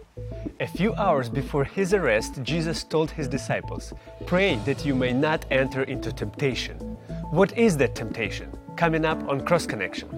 A few hours before his arrest, Jesus told his disciples, "Pray that you may not enter into temptation." What is that temptation? Coming up on Cross Connection.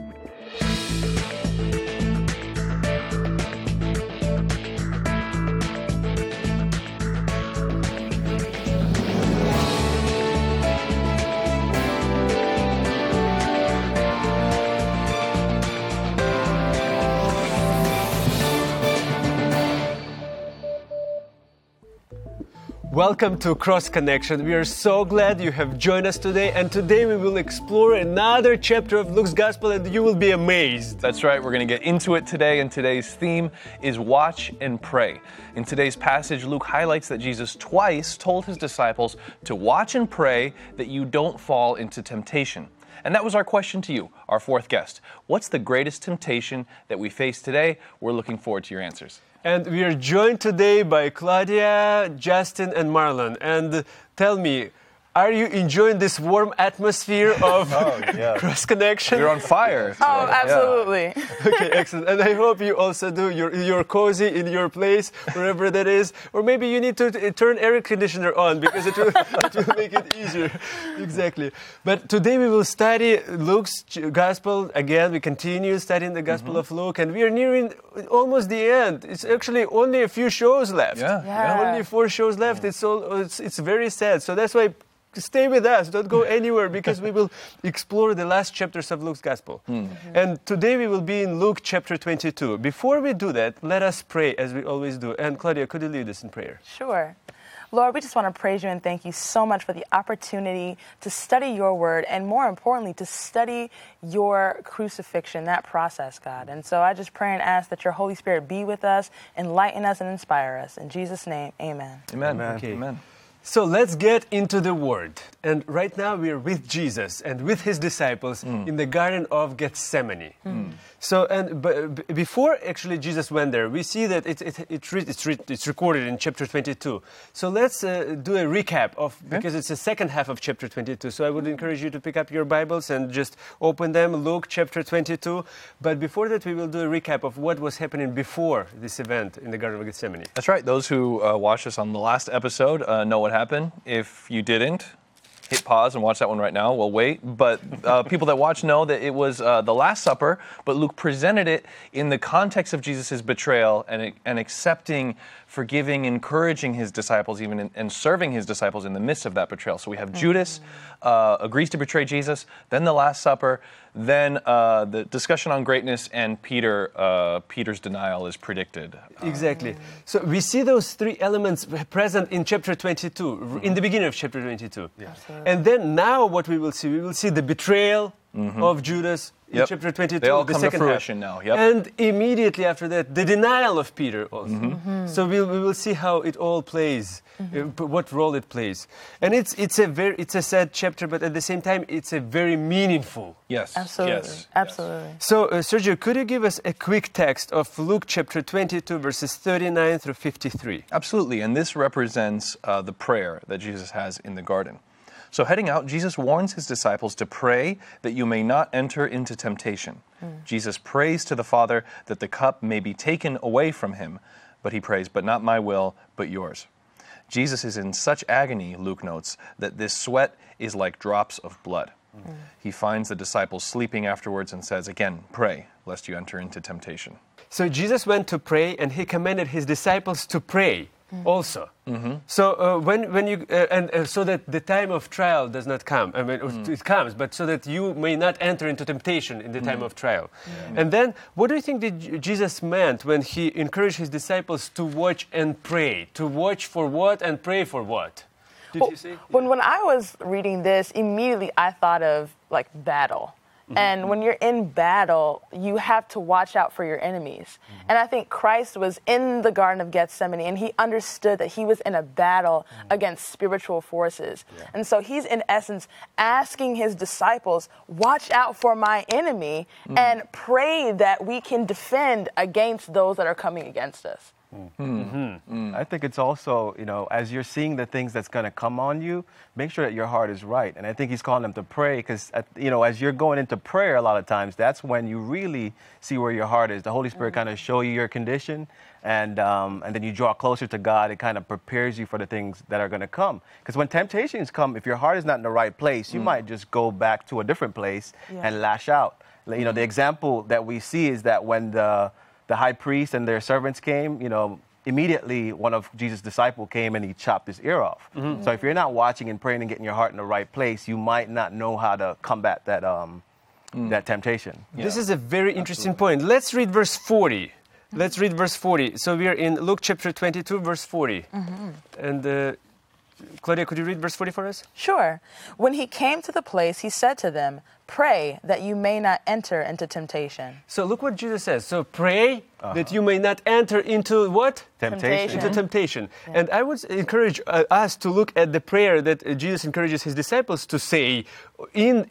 Welcome to Cross Connection. We are so glad you have joined us today, and today we will explore another chapter of Luke's Gospel, and you will be amazed. That's right, we're going to get into it today, and today's theme is watch and pray. In today's passage, Luke highlights that Jesus twice told his disciples to watch and pray that you don't fall into temptation. And that was our question to you, our fourth guest. What's the greatest temptation that we face today? We're looking forward to your answers. And we are joined today by Claudia, Justin, and Marlon. And tell me, are you enjoying this warm atmosphere of Cross Connection? You're on fire. Oh, absolutely. Yeah. Okay, excellent. And I hope you also do. You're cozy in your place, wherever that is. Or maybe you need to turn air conditioner on because it will make it easier. Exactly. But today we will study Luke's Gospel. Again, we continue studying the Gospel of Luke. And we are nearing almost the end. It's actually only a few shows left. Yeah. Only 4 shows left. It's very sad. So that's why stay with us. Don't go anywhere because we will explore the last chapters of Luke's Gospel. And today we will be in Luke chapter 22. Before we do that, let us pray as we always do. And Claudia, could you lead us in prayer? Sure. Lord, we just want to praise you and thank you so much for the opportunity to study your word and, more importantly, to study your crucifixion, that process, God. And so I just pray and ask that your Holy Spirit be with us, enlighten us, and inspire us. In Jesus' name, amen. Amen. Okay. Amen. So let's get into the Word. And right now we are with Jesus and with his disciples in the Garden of Gethsemane. So, before actually Jesus went there, we see that it's recorded in chapter 22. So let's do a recap because it's the second half of chapter 22. So I would encourage you to pick up your Bibles and just open them, Luke chapter 22. But before that, we will do a recap of what was happening before this event in the Garden of Gethsemane. That's right. Those who watched us on the last episode know what happened. If you didn't, hit pause and watch that one right now. We'll wait. But people that watch know that it was the Last Supper, but Luke presented it in the context of Jesus' betrayal and accepting, forgiving, encouraging his disciples, even and serving his disciples in the midst of that betrayal. So we have Judas agrees to betray Jesus, then the Last Supper, then the discussion on greatness, and Peter's denial is predicted. Exactly. So we see those 3 elements present in chapter 22, in the beginning of chapter 22. Yeah. And then now what we will see the betrayal of Judas in chapter 22. They all the come to second fruition half. now. And immediately after that, the denial of Peter also. So we will see how it all plays, what role it plays. And it's a sad chapter, but at the same time, it's a very meaningful. Yes. Absolutely. Yes. Absolutely. So, Sergio, could you give us a quick text of Luke chapter 22, verses 39 through 53? Absolutely. And this represents the prayer that Jesus has in the garden. So heading out, Jesus warns his disciples to pray that you may not enter into temptation. Jesus prays to the Father that the cup may be taken away from him, but he prays, "But not my will, but yours." Jesus is in such agony, Luke notes, that this sweat is like drops of blood. He finds the disciples sleeping afterwards and says, again, "Pray, lest you enter into temptation." So Jesus went to pray, and he commanded his disciples to pray also. So when you so that the time of trial does not come. I mean, it comes, but so that you may not enter into temptation in the time of trial. And then, what do you think that Jesus meant when he encouraged his disciples to watch and pray? To watch for what and pray for what? Did you say? When I was reading this, immediately I thought of like battle. And when you're in battle, you have to watch out for your enemies. And I think Christ was in the Garden of Gethsemane, and he understood that he was in a battle against spiritual forces. And so he's, in essence, asking his disciples, watch out for my enemy and pray that we can defend against those that are coming against us. I think it's also, as you're seeing the things that's going to come on you, make sure that your heart is right. And I think he's calling them to pray because, as you're going into prayer, a lot of times, that's when you really see where your heart is. The Holy Spirit kind of show you your condition, and then you draw closer to God. It kind of prepares you for the things that are going to come. Because when temptations come, if your heart is not in the right place, you might just go back to a different place and lash out. The example that we see is that when the high priest and their servants came, immediately one of Jesus' disciples came and he chopped his ear off. So if you're not watching and praying and getting your heart in the right place, you might not know how to combat that that temptation. This is a very interesting point. Let's read verse 40. Let's read verse 40. So we are in Luke chapter 22, verse 40. And Claudia, could you read verse 40 for us? Sure. When he came to the place, he said to them, "Pray that you may not enter into temptation." So look what Jesus says. So pray that you may not enter into what? Temptation. Into temptation. And I would encourage us to look at the prayer that Jesus encourages his disciples to say, in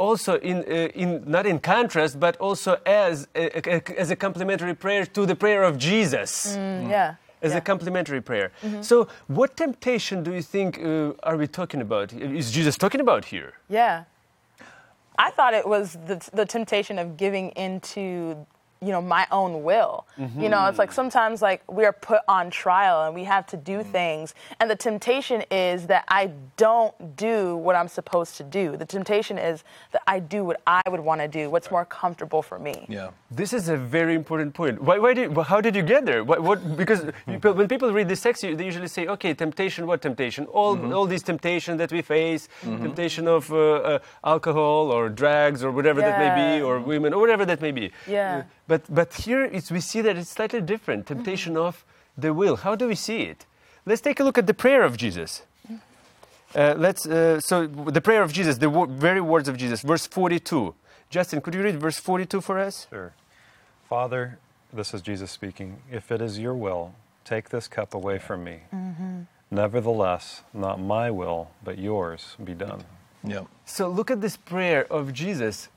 not in contrast, but also as a complementary prayer to the prayer of Jesus. As a complementary prayer. So what temptation do you think are we talking about? Is Jesus talking about here? Yeah. I thought it was the temptation of giving into, my own will. It's like sometimes we are put on trial and we have to do things. And the temptation is that I don't do what I'm supposed to do. The temptation is that I do what I would want to do, what's more comfortable for me. Yeah. This is a very important point. How did you get there? Because when people read this text, they usually say, okay, temptation, what temptation? All these temptations that we face, temptation of alcohol or drugs or whatever that may be, or women, or whatever that may be. Yeah. But here we see that it's slightly different. Temptation of the will. How do we see it? Let's take a look at the prayer of Jesus. So the prayer of Jesus, the very words of Jesus, verse 42. Justin, could you read verse 42 for us? Sure. Father, this is Jesus speaking, if it is your will, take this cup away from me. Nevertheless, not my will, but yours be done. Yeah. So look at this prayer of Jesus.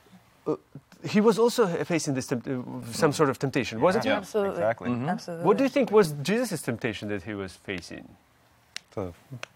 He was also facing this some sort of temptation, wasn't he? Absolutely. Exactly. Absolutely. What do you think was Jesus' temptation that he was facing? To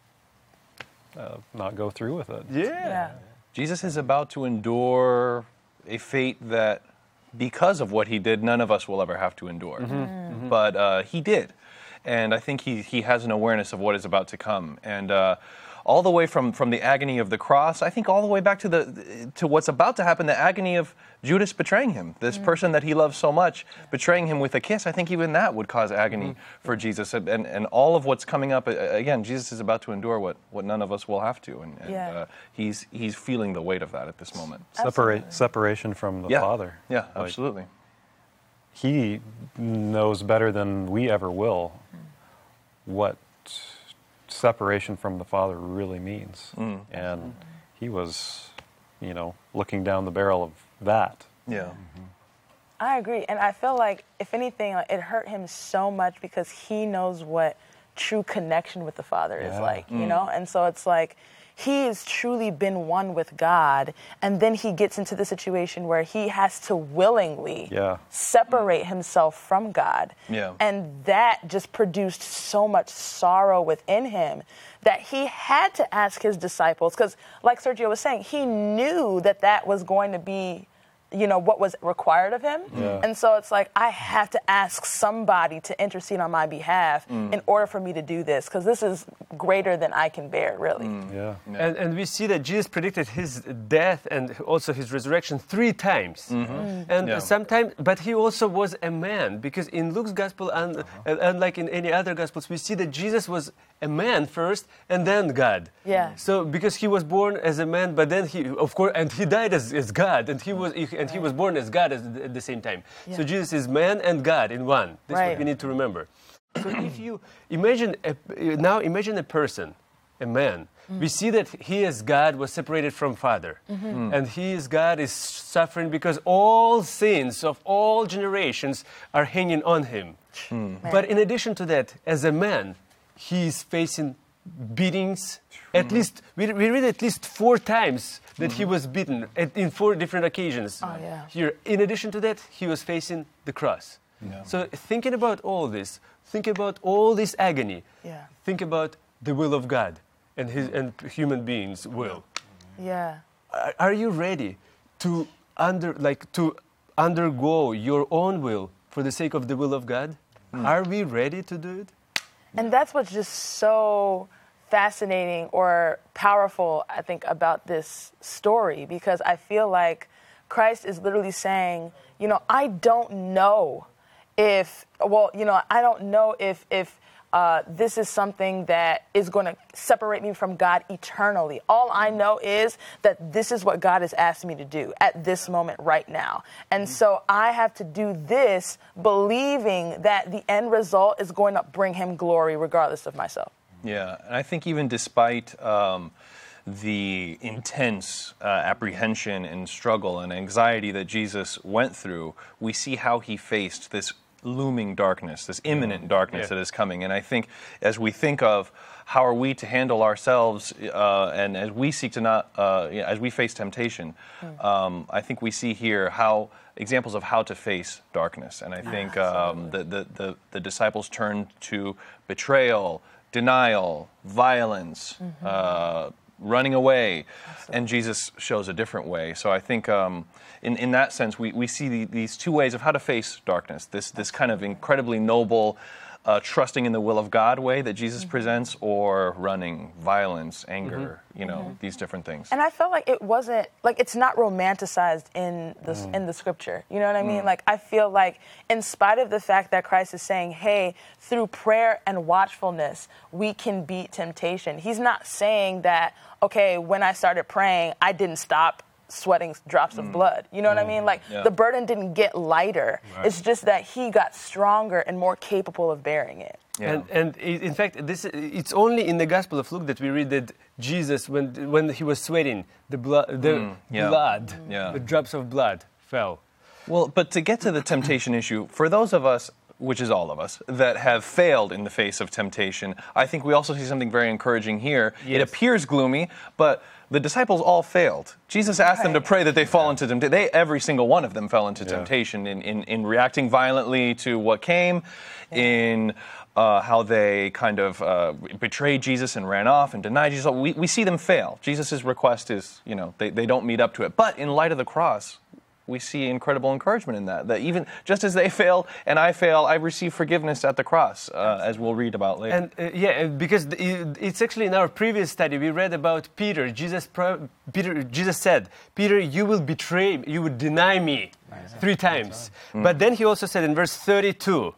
not go through with it. Yeah. Jesus is about to endure a fate that, because of what he did, none of us will ever have to endure. But he did. And I think he has an awareness of what is about to come. And all the way from the agony of the cross, I think all the way back to what's about to happen, the agony of Judas betraying him, this person that he loves so much, betraying him with a kiss. I think even that would cause agony for Jesus. And all of what's coming up, again, Jesus is about to endure what none of us will have to. And he's feeling the weight of that at this moment. Separation from the Father. Yeah, absolutely. He knows better than we ever will what separation from the Father really means. And he was, looking down the barrel of that. Yeah. I agree. And I feel like, if anything, it hurt him so much because he knows what true connection with the Father is like, And so it's like, he has truly been one with God, and then he gets into the situation where he has to willingly separate himself from God. Yeah. And that just produced so much sorrow within him that he had to ask his disciples, because like Sergio was saying, he knew that was going to be what was required of him. And so it's like, I have to ask somebody to intercede on my behalf in order for me to do this, because this is greater than I can bear, really. And we see that Jesus predicted his death and also his resurrection 3 times. And sometimes, but he also was a man, because in Luke's gospel, and unlike in any other gospels, we see that Jesus was a man first and then God. So because he was born as a man, but then he, of course, and he died as God, and he was born as God at the same time. So Jesus is man and God in one. That's what we need to remember. So if you imagine a person, a man, we see that he as God was separated from Father. And he as God is suffering because all sins of all generations are hanging on him. But in addition to that, as a man, he is facing beatings. At least we read at least 4 times that he was beaten in 4 different occasions. Here, in addition to that, he was facing the cross. So thinking about all this, think about all this agony, Yeah. think about the will of God and human beings' will. Yeah. Are you ready to undergo your own will for the sake of the will of God? Are we ready to do it? And that's what's just so fascinating or powerful, I think, about this story, because I feel like Christ is literally saying, I don't know if this is something that is going to separate me from God eternally. All I know is that this is what God has asked me to do at this moment right now. And so I have to do this believing that the end result is going to bring him glory regardless of myself. Yeah, and I think even despite the intense apprehension and struggle and anxiety that Jesus went through, we see how he faced this looming darkness, this imminent darkness that is coming. And I think as we think of how are we to handle ourselves, and as we seek to not, as we face temptation, I think we see here how examples of how to face darkness. And I think the disciples turned to betrayal, denial, violence, running away, and Jesus shows a different way. So I think in that sense, we see these two ways of how to face darkness. This kind of incredibly noble, trusting in the will of God way that Jesus presents, or running, violence, anger, these different things. And I felt like it wasn't, like, it's not romanticized in the scripture. You know what I mean? Like, I feel like in spite of the fact that Christ is saying, hey, through prayer and watchfulness, we can beat temptation. He's not saying that, okay, when I started praying, I didn't stop sweating drops of blood. You know what I mean? Like, the burden didn't get lighter. Right. It's just that he got stronger and more capable of bearing it. Yeah. And in fact, it's only in the Gospel of Luke that we read that Jesus, when he was sweating, the drops of blood fell. Well, but to get to the temptation issue, for those of us, which is all of us, that have failed in the face of temptation, I think we also see something very encouraging here. Yes. It appears gloomy, but the disciples all failed. Jesus asked them to pray that they fall into temptation. Every single one of them fell into temptation in reacting violently to what came, in how they kind of betrayed Jesus and ran off and denied Jesus. We see them fail. Jesus' request is, they don't meet up to it. But in light of the cross, we see incredible encouragement in that even just as they fail and I fail, I receive forgiveness at the cross, as we'll read about later. And because it's actually in our previous study, we read about Peter. Jesus said, Peter, you will deny me 3 times. But then he also said in verse 32,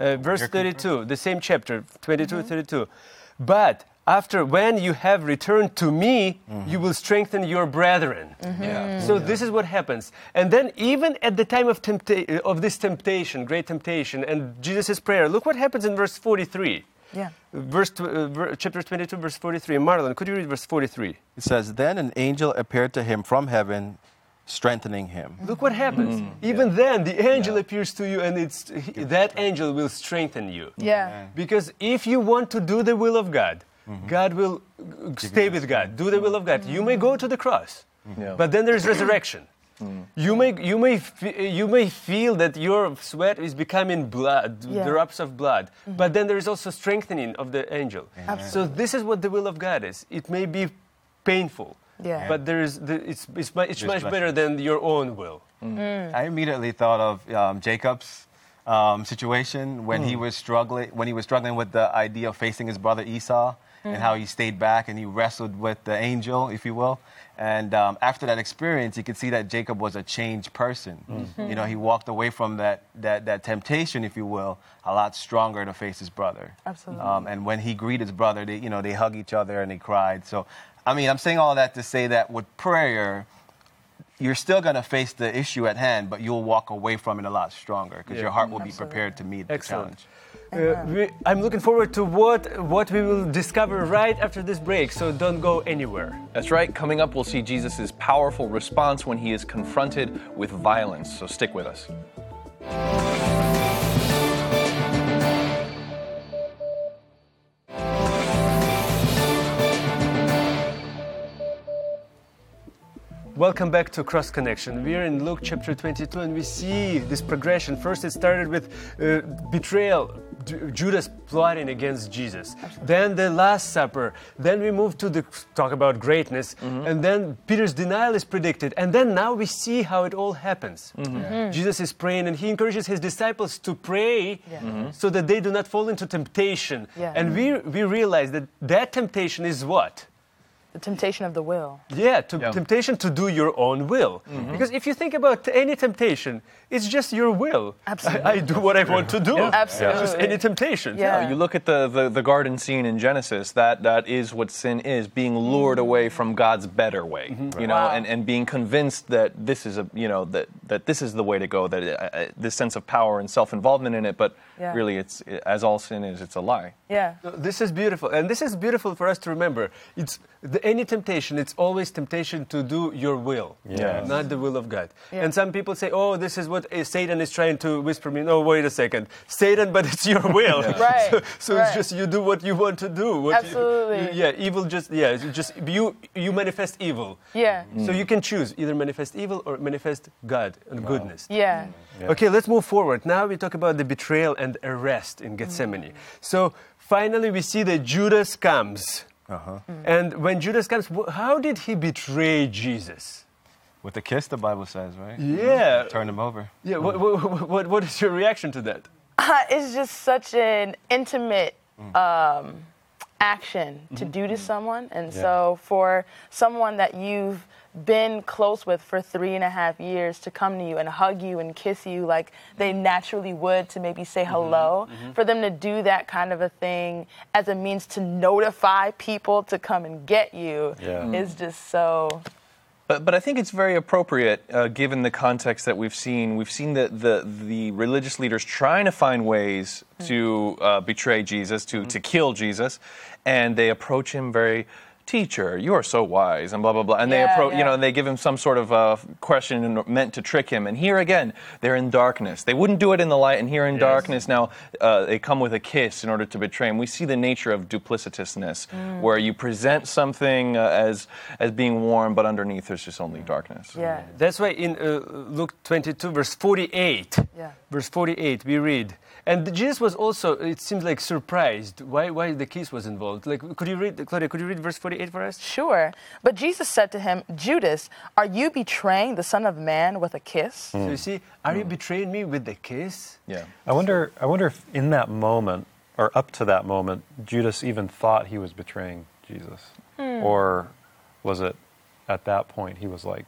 the same chapter, 22, 32, but when you have returned to me, you will strengthen your brethren. So this is what happens. And then even at the time of this temptation, great temptation, and Jesus' prayer, look what happens in verse 43. Yeah. Chapter 22, verse 43. Marlon, could you read verse 43? It says, then an angel appeared to him from heaven, strengthening him. Look what happens. Even then, the angel appears to you, and that angel will strengthen you. Yeah. Because if you want to do the will of God, God will stay with God. Do the will of God. You may go to the cross, but then there's resurrection. You may feel that your sweat is becoming blood, drops of blood, but then there is also strengthening of the angel. So this is what the will of God is. It may be painful, but it's much better than your own will. I immediately thought of Jacob's situation when he was struggling with the idea of facing his brother Esau, and how he stayed back and he wrestled with the angel, if you will. And after that experience, you could see that Jacob was a changed person. He walked away from that temptation, if you will, a lot stronger to face his brother. Absolutely. And when he greeted his brother, they hug each other and they cried. So, I'm saying all that to say that with prayer, you're still going to face the issue at hand, but you'll walk away from it a lot stronger because your heart will be prepared to meet the challenge. I'm looking forward to what we will discover right after this break, so don't go anywhere. That's right. Coming up, we'll see Jesus' powerful response when he is confronted with violence. So stick with us. Welcome back to Cross Connection. We're in Luke chapter 22 and we see this progression. First it started with betrayal, Judas plotting against Jesus. Then the Last Supper. Then we move to talk about greatness. And then Peter's denial is predicted. And then now we see how it all happens. Jesus is praying and he encourages his disciples to pray so that they do not fall into temptation. And we realize that temptation is what? The temptation of the will. Yeah, temptation to do your own will. Because if you think about any temptation, it's just your will. Absolutely. I do what I want to do. Absolutely. Just any temptation. Yeah. You look at the garden scene in Genesis, that is what sin is, being lured away from God's better way, you know, and being convinced that this is that this is the way to go, that this sense of power and self-involvement in it, but really it's, as all sin is, it's a lie. Yeah. This is beautiful. And this is beautiful for us to remember. Any temptation, it's always temptation to do your will, not the will of God. And some people say, oh, this is what Satan is trying to whisper me. No, wait a second. Satan, but it's your will. Right. So it's just you do what you want to do. Absolutely. Evil you manifest evil. Yeah. So you can choose either manifest evil or manifest God and goodness. Yeah. Okay, let's move forward. Now we talk about the betrayal and arrest in Gethsemane. So finally we see that Judas comes. And when Judas comes, how did he betray Jesus? With a kiss, the Bible says, right? Yeah. Turn him over. Yeah. What is your reaction to that? It's just such an intimate action to do to someone. And so for someone that you've been close with for 3.5 years to come to you and hug you and kiss you like they naturally would to maybe say hello, for them to do that kind of a thing as a means to notify people to come and get you is just so... But I think it's very appropriate, given the context that we've seen. We've seen the religious leaders trying to find ways to betray Jesus, to kill Jesus, and they approach him very, teacher, you are so wise, and blah, blah, blah. And they approach, and they give him some sort of question meant to trick him. And here again, they're in darkness. They wouldn't do it in the light, and here in darkness now, they come with a kiss in order to betray him. We see the nature of duplicitousness, where you present something as being warm, but underneath there's just only darkness. Yeah. That's why in Luke 22, verse 48, we read, and Jesus was also, it seems like, surprised why the kiss was involved. Like, Claudia, could you read verse 48 for us? Sure. But Jesus said to him, Judas, are you betraying the Son of Man with a kiss? So you see, are you betraying me with the kiss? Yeah. I wonder if in that moment, or up to that moment, Judas even thought he was betraying Jesus. Or was it at that point he was like,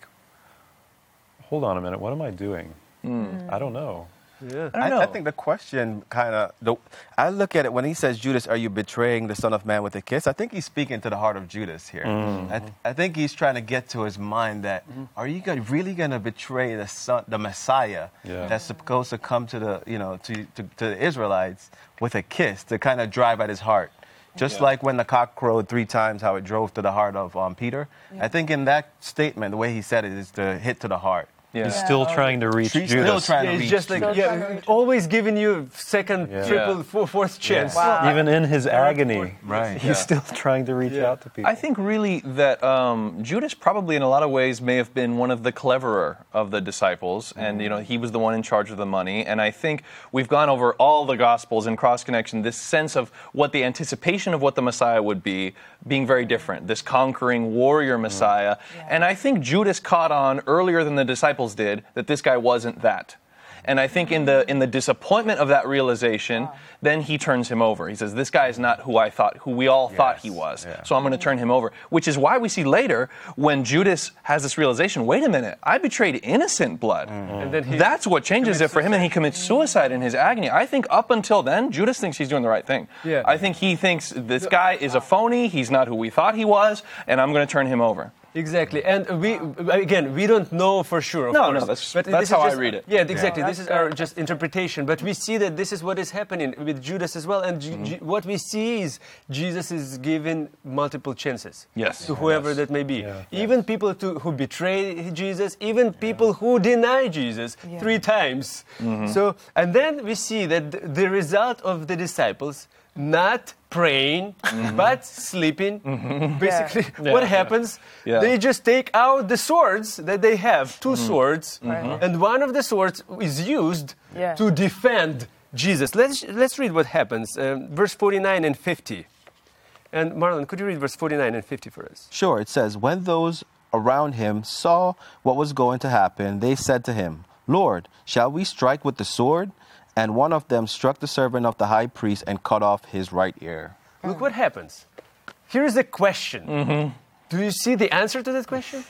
hold on a minute, what am I doing? I don't know. Yeah. I think the question I look at it when he says, Judas, are you betraying the Son of Man with a kiss? I think he's speaking to the heart of Judas here. I think he's trying to get to his mind that, are you really going to betray the Messiah that's supposed to come to the Israelites with a kiss to kind of drive at his heart? Just like when the cock crowed 3 times, how it drove to the heart of Peter. I think in that statement, the way he said it is to hit to the heart. Yeah. He's still trying to reach He's Judas. still trying to He's reach just like, always giving you second, triple, fourth chance. Wow. Even in his agony, Right. he's still trying to reach out to people. I think really that Judas probably in a lot of ways may have been one of the cleverer of the disciples, and he was the one in charge of the money. And I think we've gone over all the Gospels in Cross Connection, this sense of what the anticipation of what the Messiah would be being very different, this conquering warrior Messiah. And I think Judas caught on earlier than the disciples did that this guy wasn't that. And I think in the disappointment of that realization, then he turns him over. He says, this guy is not who we all thought he was. So I'm going to turn him over. Which is why we see later when Judas has this realization, wait a minute, I betrayed innocent blood. And then that's what changes it for him, and he commits suicide in his agony. I think up until then, Judas thinks he's doing the right thing. Yeah. I think he thinks this guy is a phony, he's not who we thought he was, and I'm going to turn him over. Exactly, and we don't know for sure. Of course. That's how I read it. Yeah, exactly. This is our just interpretation, but we see that this is what is happening with Judas as well. And what we see is Jesus is giving multiple chances. Yes. To whoever that may be, even people who betray Jesus, even people who deny Jesus 3 times. So, and then we see that the result of the disciples, not praying, but sleeping. Basically, what happens? Yeah. They just take out the swords that they have, two swords, and one of the swords is used to defend Jesus. Let's read what happens. Verse 49 and 50. And Marlon, could you read verse 49 and 50 for us? Sure, it says, when those around him saw what was going to happen, they said to him, Lord, shall we strike with the sword? And one of them struck the servant of the high priest and cut off his right ear. Look what happens. Here's a question. Do you see the answer to that question?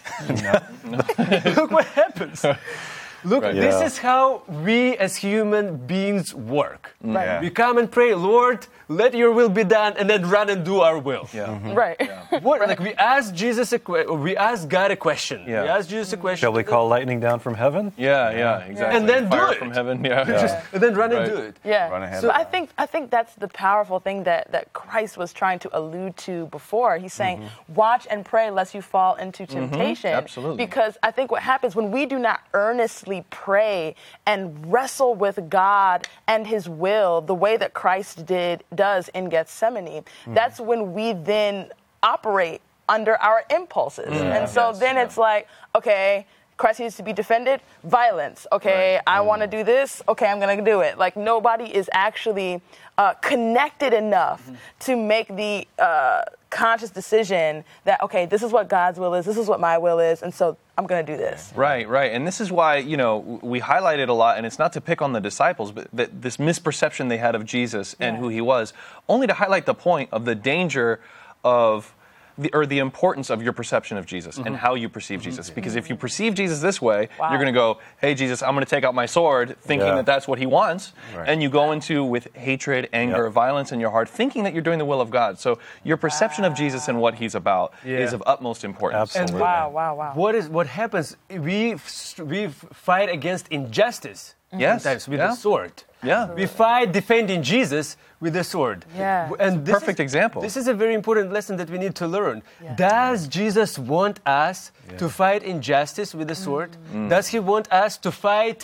No. Look what happens. Look, this is how we as human beings work. Right. We come and pray, Lord, let your will be done, and then run and do our will. Right. Like we ask Jesus we ask God a question. Yeah. We ask Jesus a question. Shall we call lightning down from heaven? Yeah, exactly. And then Fire do it. from heaven. And then run and do it. Yeah. Run ahead So of I think that's the powerful thing that Christ was trying to allude to before. He's saying, watch and pray lest you fall into temptation. Absolutely. Because I think what happens when we do not earnestly pray and wrestle with God and his will the way that Christ does in Gethsemane, that's when we then operate under our impulses. And so then it's like, okay, Christ needs to be defended, violence. Okay, I want to do this. Okay, I'm going to do it. Like nobody is actually connected enough to make the conscious decision that, okay, this is what God's will is, this is what my will is, and so I'm going to do this. Right. And this is why, we highlight it a lot, and it's not to pick on the disciples, but that this misperception they had of Jesus and who he was, only to highlight the point of the danger of the importance of your perception of Jesus and how you perceive Jesus. Because if you perceive Jesus this way, you're going to go, hey, Jesus, I'm going to take out my sword, thinking that that's what he wants. Right. And you go into with hatred, anger, violence in your heart, thinking that you're doing the will of God. So your perception of Jesus and what he's about is of utmost importance. Absolutely. Wow. What happens? We fight against injustice sometimes with the sword. Yeah. We fight defending Jesus with the sword. Yeah. And this Perfect example. This is a very important lesson that we need to learn. Yeah. Does Jesus want us to fight injustice with the sword? Does he want us to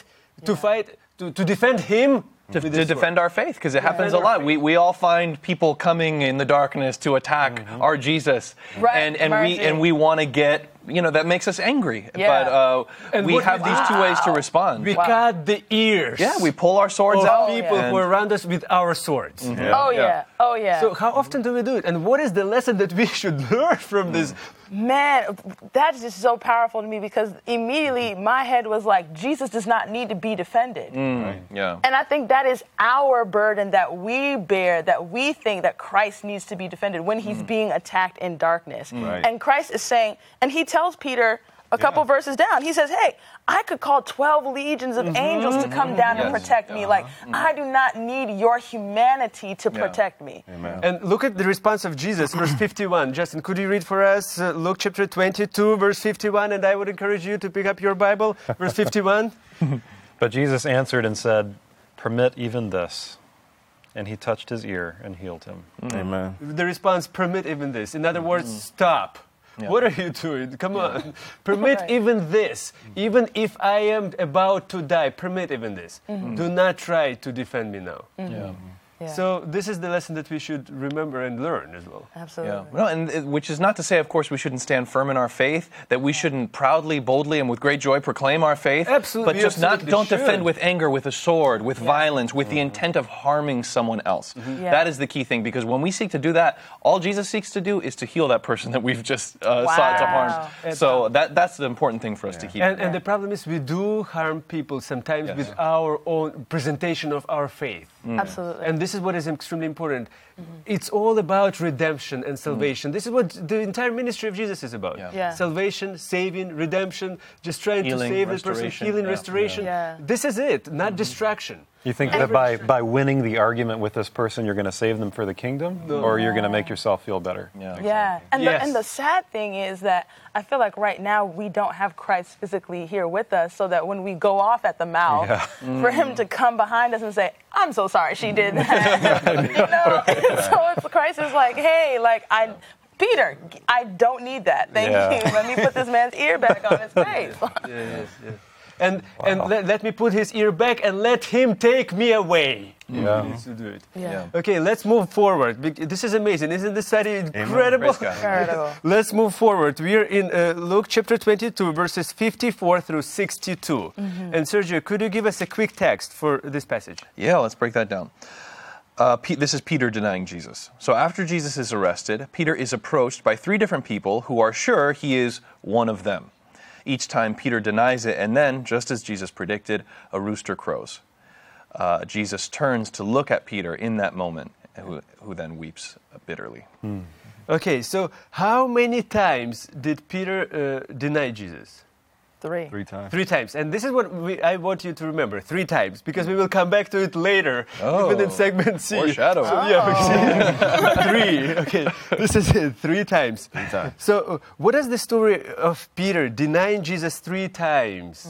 to defend him? To defend our faith, because it happens a lot. We all find people coming in the darkness to attack our Jesus, and we want to get, that makes us angry. But we have these two ways to respond. We cut the ears. Yeah, we pull our swords of out. People who are around us with our swords. Oh yeah. So how often do we do it? And what is the lesson that we should learn from this? Man, that's just so powerful to me because immediately my head was like, Jesus does not need to be defended. Yeah. And I think that is our burden that we bear, that we think that Christ needs to be defended when he's being attacked in darkness. And Christ is saying, and he tells Peter a couple verses down, he says, hey, I could call 12 legions of angels to come down and protect me. Like, I do not need your humanity to protect me. Amen. And look at the response of Jesus, verse 51. Justin, could you read for us Luke chapter 22, verse 51? And I would encourage you to pick up your Bible, verse 51. But Jesus answered and said, permit even this. And he touched his ear and healed him. Amen. The response, permit even this. In other words, stop. Yeah. What are you doing? Come on. Permit even this. Even if I am about to die, permit even this. Do not try to defend me now. Yeah. So this is the lesson that we should remember and learn as well. Absolutely. Yeah. Well, and which is not to say, of course, we shouldn't stand firm in our faith, that we shouldn't proudly, boldly, and with great joy proclaim our faith. Absolutely. But just don't defend with anger, with a sword, with violence, with the intent of harming someone else. That is the key thing, because when we seek to do that, all Jesus seeks to do is to heal that person that we've just sought to harm. So that's the important thing for us to keep. And the problem is we do harm people sometimes with our own presentation of our faith. Absolutely. And this is what is extremely important. It's all about redemption and salvation. This is what the entire ministry of Jesus is about. Salvation, saving, redemption, just trying healing, to save the person, healing, restoration. This is it, not distraction. You think that by winning the argument with this person, you're going to save them for the kingdom? No. Or you're going to make yourself feel better? Yeah. And the sad thing is that I feel like right now we don't have Christ physically here with us, so that when we go off at the mouth, for him to come behind us and say, I'm so sorry she did that. So Christ is like, hey, Peter, I don't need that. Thank you. Let me put this man's ear back on his face. and let me put his ear back and let him take me away. Yeah. He needs to do it. Yeah. Okay, let's move forward. This is amazing. Isn't this study incredible? Praise God. Incredible. Let's move forward. We are in Luke chapter 22, verses 54 through 62. And Sergio, could you give us a quick text for this passage? Yeah, let's break that down. This is Peter denying Jesus. So after Jesus is arrested, Peter is approached by 3 different people who are sure he is one of them. Each time Peter denies it, and then, just as Jesus predicted, a rooster crows. Jesus turns to look at Peter in that moment, who then weeps bitterly. Okay, so how many times did Peter deny Jesus? 3. 3 times. 3 times. And this is what I want you to remember, 3 times, because we will come back to it later, even in segment C. Foreshadow. Yeah, 3. Okay, this is it, 3 times. 3 times. So what does the story of Peter denying Jesus 3 times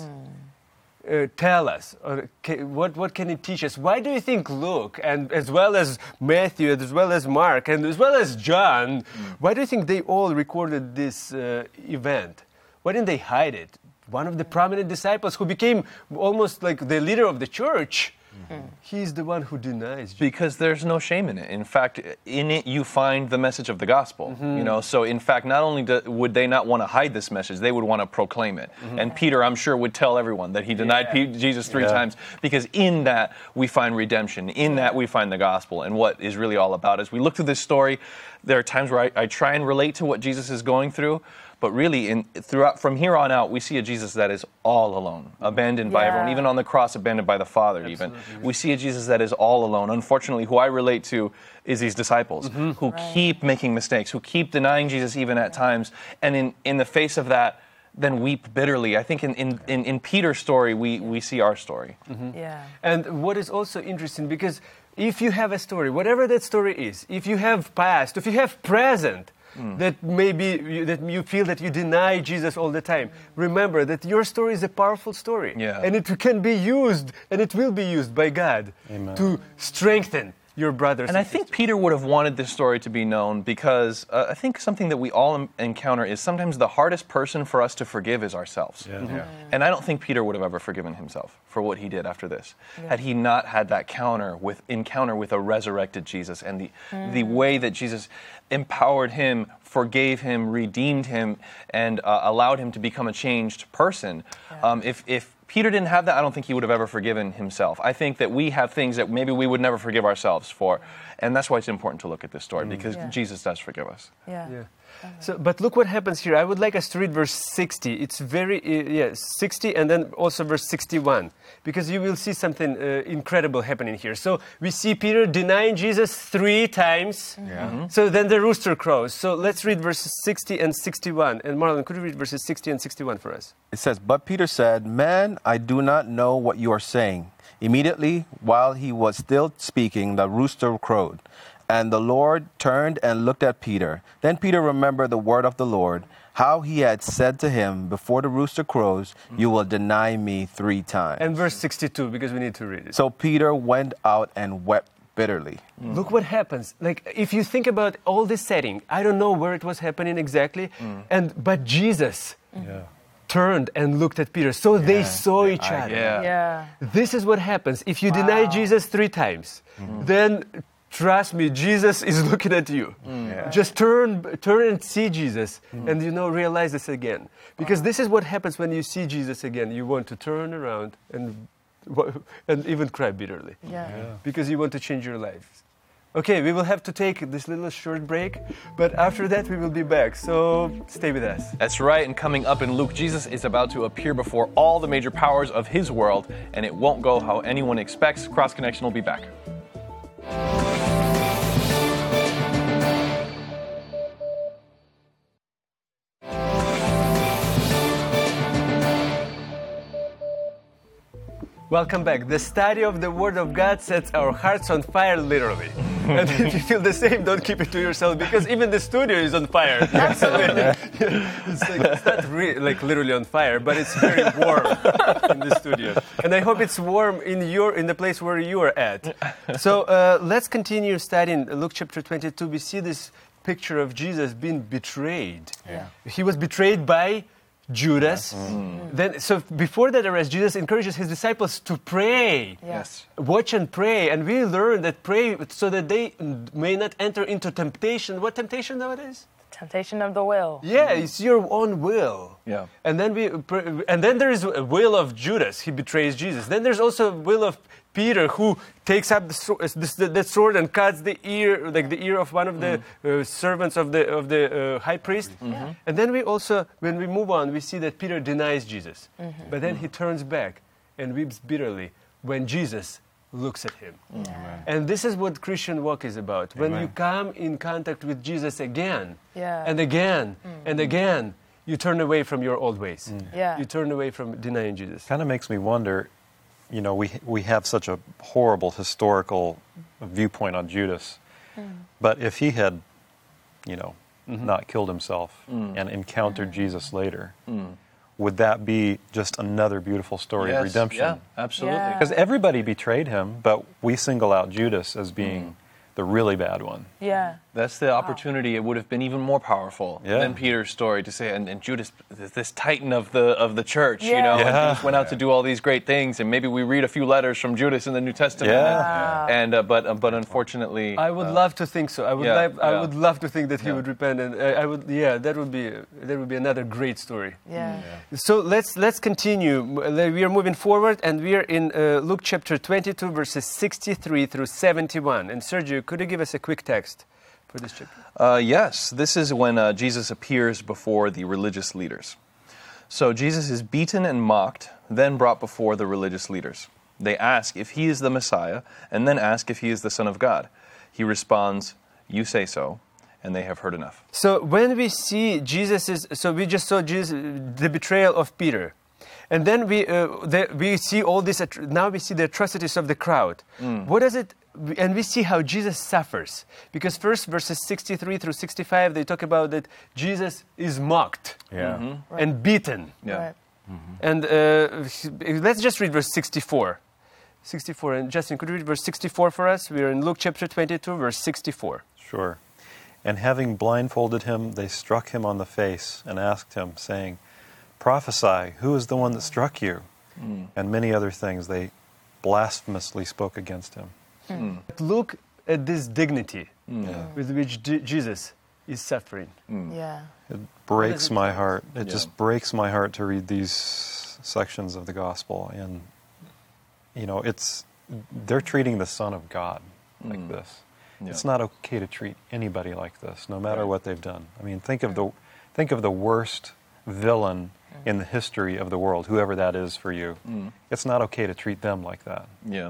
tell us? Or what can it teach us? Why do you think Luke, and as well as Matthew, as well as Mark, and as well as John, why do you think they all recorded this event? Why didn't they hide it? One of the prominent disciples who became almost like the leader of the church, he's the one who denies Jesus. Because there's no shame in it. In fact, in it you find the message of the gospel. You know, so in fact, not only would they not want to hide this message, they would want to proclaim it. And Peter, I'm sure, would tell everyone that he denied Jesus 3 times, because in that we find redemption. In that we find the gospel and what is really all about. As we look through this story, there are times where I try and relate to what Jesus is going through. But really, throughout from here on out, we see a Jesus that is all alone, abandoned by everyone, even on the cross, abandoned by the Father. Even we see a Jesus that is all alone. Unfortunately, who I relate to is these disciples who keep making mistakes, who keep denying Jesus even at times, and in the face of that, then weep bitterly. I think in Peter's story, we see our story. Yeah. And what is also interesting, because if you have a story, whatever that story is, if you have past, if you have present, that maybe that you feel that you deny Jesus all the time, remember that your story is a powerful story. Yeah. And it can be used, and it will be used by God to strengthen your brothers. And I think Peter would have wanted this story to be known because I think something that we all encounter is sometimes the hardest person for us to forgive is ourselves. And I don't think Peter would have ever forgiven himself for what he did after this, had he not had that encounter with a resurrected Jesus, and the way that Jesus empowered him, forgave him, redeemed him, and allowed him to become a changed person. If Peter didn't have that, I don't think he would have ever forgiven himself. I think that we have things that maybe we would never forgive ourselves for. And that's why it's important to look at this story, because Jesus does forgive us. Yeah. So, but look what happens here. I would like us to read verse 60. It's very, 60 and then also verse 61, because you will see something incredible happening here. So we see Peter denying Jesus 3 times. So then the rooster crows. So let's read verses 60 and 61. And Marlon, could you read verses 60 and 61 for us? It says, "But Peter said, 'Man, I do not know what you are saying.' Immediately, while he was still speaking, the rooster crowed. And the Lord turned and looked at Peter. Then Peter remembered the word of the Lord, how he had said to him, 'Before the rooster crows, you will deny me 3 times.'" And verse 62, because we need to read it. So Peter went out and wept bitterly. Look what happens. Like, if you think about all this setting, I don't know where it was happening exactly, but Jesus turned and looked at Peter. So they saw each other. Yeah. This is what happens. If you deny Jesus 3 times, then trust me, Jesus is looking at you. Just turn and see Jesus, and realize this again. Because this is what happens when you see Jesus again. You want to turn around and even cry bitterly. Because you want to change your life. Okay, we will have to take this little short break, but after that we will be back, so stay with us. That's right, and coming up in Luke, Jesus is about to appear before all the major powers of his world, and it won't go how anyone expects. Cross Connection will be back. Welcome back. The study of the Word of God sets our hearts on fire, literally. And if you feel the same, don't keep it to yourself, because even the studio is on fire. Absolutely. It's not literally on fire, but it's very warm in the studio. And I hope it's warm in the place where you are at. So let's continue studying Luke chapter 22. We see this picture of Jesus being betrayed. He was betrayed by Judas. Then, so before that arrest, Jesus encourages his disciples to pray. Yes. Watch and pray. And we learn that pray so that they may not enter into temptation. What temptation nowadays? Temptation of the will. Yeah, it's your own will. Yeah. And then there is a will of Judas. He betrays Jesus. Then there's also a will of Peter, who takes up the sword and cuts the ear, like the ear of one of the servants of the high priest. And then we also, when we move on, we see that Peter denies Jesus. But then he turns back and weeps bitterly when Jesus looks at him. And this is what Christian walk is about. When you come in contact with Jesus again and again and again, you turn away from your old ways. You turn away from denying Jesus. Kind of makes me wonder, you know, we have such a horrible historical viewpoint on Judas. But if he had, you know, not killed himself and encountered Jesus later, would that be just another beautiful story of redemption? Yeah, absolutely. Yeah. Because everybody betrayed him, but we single out Judas as being the really bad one. Yeah. That's the opportunity. It would have been even more powerful than Peter's story to say, and Judas, this titan of the church, you know, and Judas went out to do all these great things, and maybe we read a few letters from Judas in the New Testament. And but unfortunately, I would love to think so. I would love to think that he would repent, and I would. Yeah, that would be another great story. So let's continue. We are moving forward, and we are in Luke chapter 22, verses 63 through 71. And Sergio, could you give us a quick text for this chapter? Yes, this is when Jesus appears before the religious leaders. So Jesus is beaten and mocked, then brought before the religious leaders. They ask if he is the Messiah, and then ask if he is the Son of God. He responds, "You say so," and they have heard enough. So when we see we just saw Jesus, the betrayal of Peter. And then we see all this, now we see the atrocities of the crowd. What does it, and we see how Jesus suffers. Because first, verses 63 through 65, they talk about that Jesus is mocked and beaten. Yeah. And let's just read verse 64. 64, and Justin, could you read verse 64 for us? We're in Luke chapter 22, verse 64. Sure. And having blindfolded him, they struck him on the face and asked him, saying, "Prophesy, who is the one that struck you?" And many other things they blasphemously spoke against him. Look at this dignity with which Jesus is suffering. It breaks my heart. It just breaks my heart to read these sections of the gospel. And, you know, they're treating the Son of God like this. It's not okay to treat anybody like this, no matter what they've done. I mean, think of the worst villain in the history of the world, whoever that is for you. It's not okay to treat them like that. Yeah.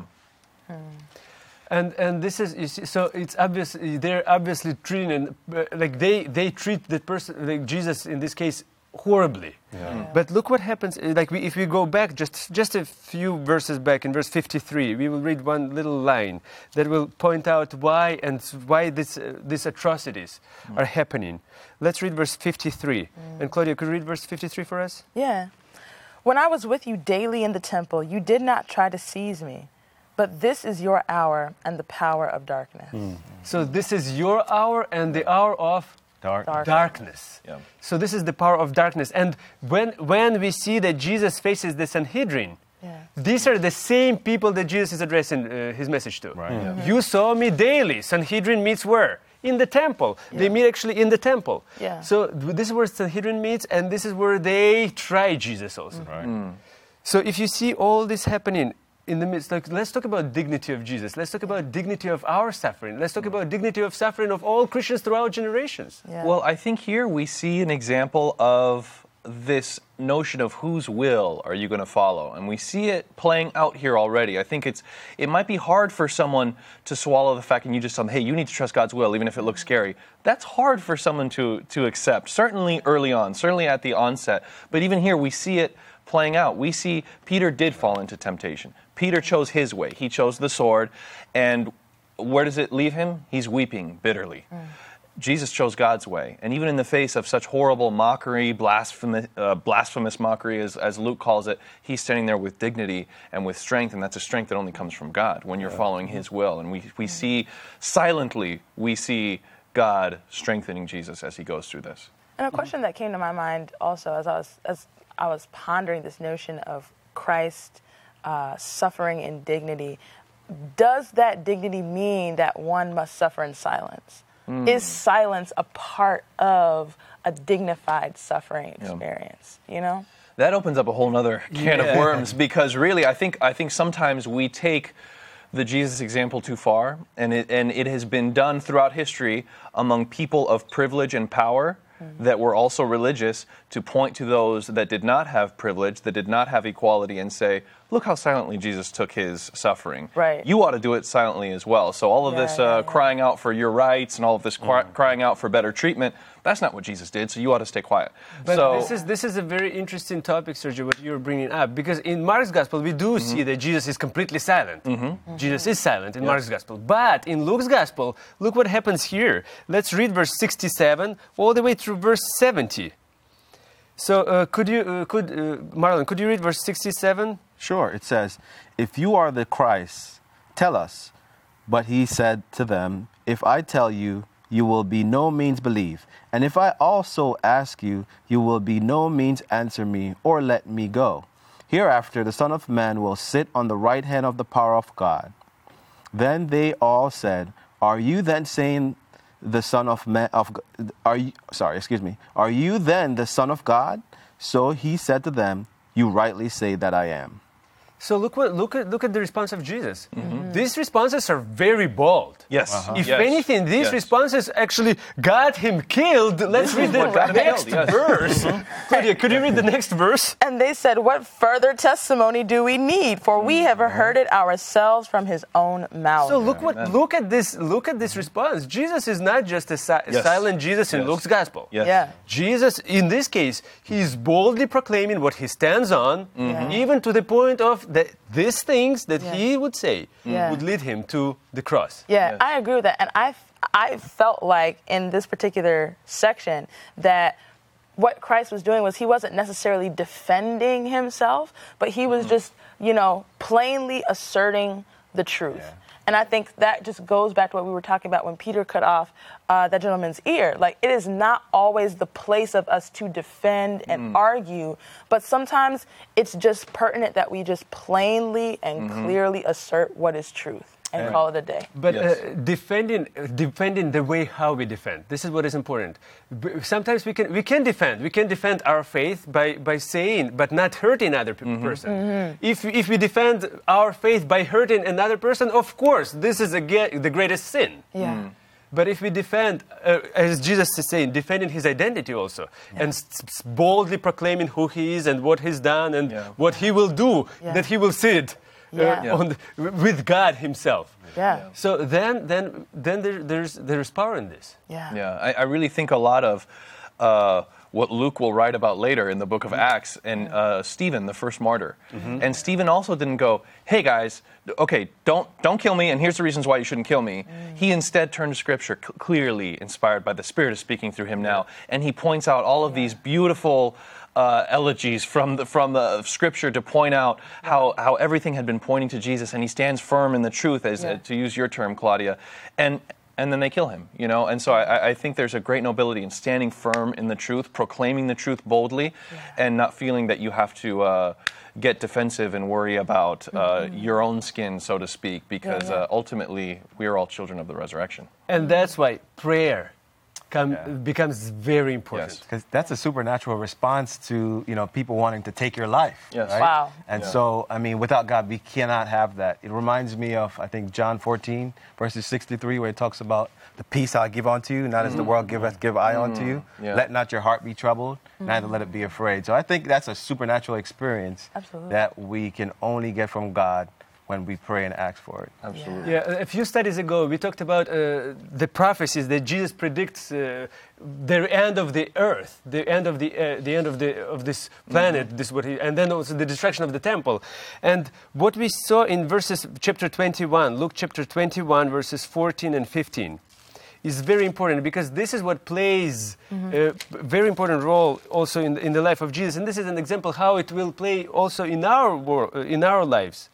And this is, you see, so it's obvious, they're obviously treating, like they treat the person, like Jesus in this case, horribly. But look what happens, like if we go back just a few verses back, in verse 53, we will read one little line that will point out why these atrocities are happening. Let's read verse 53. And Claudia, could you read verse 53 for us? Yeah. When I was with you daily in the temple, you did not try to seize me. But this is your hour and the power of darkness. So this is your hour and the hour of darkness. Yeah. So this is the power of darkness. And when we see that Jesus faces the Sanhedrin, these are the same people that Jesus is addressing his message to. You saw me daily. Sanhedrin meets where? In the temple. They meet actually in the temple. So this is where Sanhedrin meets, and this is where they try Jesus also. So if you see all this happening in the midst, like, let's talk about dignity of Jesus. Let's talk about dignity of our suffering. Let's talk about dignity of suffering of all Christians throughout generations. Well, I think here we see an example of this notion of whose will are you going to follow, and we see it playing out here already. I think it might be hard for someone to swallow the fact, and you just tell them, hey, you need to trust God's will, even if it looks scary. That's hard for someone to accept, certainly early on, certainly at the onset. But even here, we see it playing out. We see Peter did fall into temptation. Peter chose his way. He chose the sword, and where does it leave him? He's weeping bitterly. Jesus chose God's way, and even in the face of such horrible mockery, blasphemous mockery, as Luke calls it, he's standing there with dignity and with strength, and that's a strength that only comes from God when you're following His will. And we see silently, we see God strengthening Jesus as He goes through this. And a question that came to my mind also as I was pondering this notion of Christ suffering in dignity, does that dignity mean that one must suffer in silence? Is silence a part of a dignified suffering experience? You know? That opens up a whole nother can of worms, because really I think sometimes we take the Jesus example too far, and it has been done throughout history among people of privilege and power that were also religious, to point to those that did not have privilege, that did not have equality, and say, look how silently Jesus took his suffering. Right. You ought to do it silently as well. So all of this crying out for your rights and all of this crying out for better treatment, that's not what Jesus did, so you ought to stay quiet. But so, this is a very interesting topic, Sergio, what you're bringing up, because in Mark's Gospel, we do see that Jesus is completely silent. Jesus is silent in Mark's Gospel. But in Luke's Gospel, look what happens here. Let's read verse 67 all the way through verse 70. So Marlon, could you read verse 67? Sure. It says, "If you are the Christ, tell us." But he said to them, "If I tell you, you will be no means believe. And if I also ask you, you will be no means answer me or let me go. Hereafter the Son of Man will sit on the right hand of the power of God." Then they all said, "Are you then saying the Son of Man are you then the Son of God?" So he said to them, "You rightly say that I am." So look at the response of Jesus. These responses are very bold. yes. If Yes. anything, these Yes. responses actually got him killed. Let's read the got him next killed, yes. verse. Claudia, could you read the next verse? And they said, "What further testimony do we need? For we have heard it ourselves from his own mouth." So look at this response. Jesus is not just a silent Jesus in Yes. Luke's Gospel. Yes. Yeah. Jesus, in this case, he is boldly proclaiming what he stands on, even to the point of that these things that he would say would lead him to the cross. Yeah, Yes. I agree with that. And I felt like in this particular section that what Christ was doing was he wasn't necessarily defending himself, but he was just, plainly asserting the truth. Yeah. And I think that just goes back to what we were talking about when Peter cut off that gentleman's ear. Like, it is not always the place of us to defend and argue, but sometimes it's just pertinent that we just plainly and clearly assert what is truth and call it a day. But Yes. defending the way how we defend. This is what is important. Sometimes we can defend. We can defend our faith by saying, but not hurting another person. If we defend our faith by hurting another person, of course, this is the greatest sin. Yeah. But if we defend, as Jesus is saying, defending his identity also, and boldly proclaiming who he is and what he's done and what he will do, that he will sit with God himself. Yeah. So then there's power in this. Yeah. Yeah, I really think a lot of what Luke will write about later in the book of Acts, and Stephen, the first martyr. And Stephen also didn't go, "Hey guys, okay, don't kill me, and here's the reasons why you shouldn't kill me." He instead turned to Scripture, clearly inspired by the Spirit is speaking through him now, and he points out all of these beautiful elegies from the Scripture to point out how everything had been pointing to Jesus, and he stands firm in the truth, as to use your term, Claudia, and then they kill him, And so I think there's a great nobility in standing firm in the truth, proclaiming the truth boldly, and not feeling that you have to get defensive and worry about your own skin, so to speak, because ultimately we are all children of the resurrection. And that's why prayer becomes very important. Yes. Because that's a supernatural response to, people wanting to take your life. Yes. Right? Wow. And so, without God, we cannot have that. It reminds me of, I think, John 14, verses 63, where it talks about the peace I give unto you, not as the world giveth, give I unto you. Yeah. Let not your heart be troubled, neither let it be afraid. So I think that's a supernatural experience Absolutely. that we can only get from God when we pray and ask for it. Absolutely. Yeah, a few studies ago, we talked about the prophecies that Jesus predicts the end of the earth, the end of this planet. This and then also the destruction of the temple. And what we saw in chapter 21, Luke chapter 21, verses 14 and 15. is very important because this is what plays a very important role also in the life of Jesus. And this is an example how it will play also in our world, in our lives.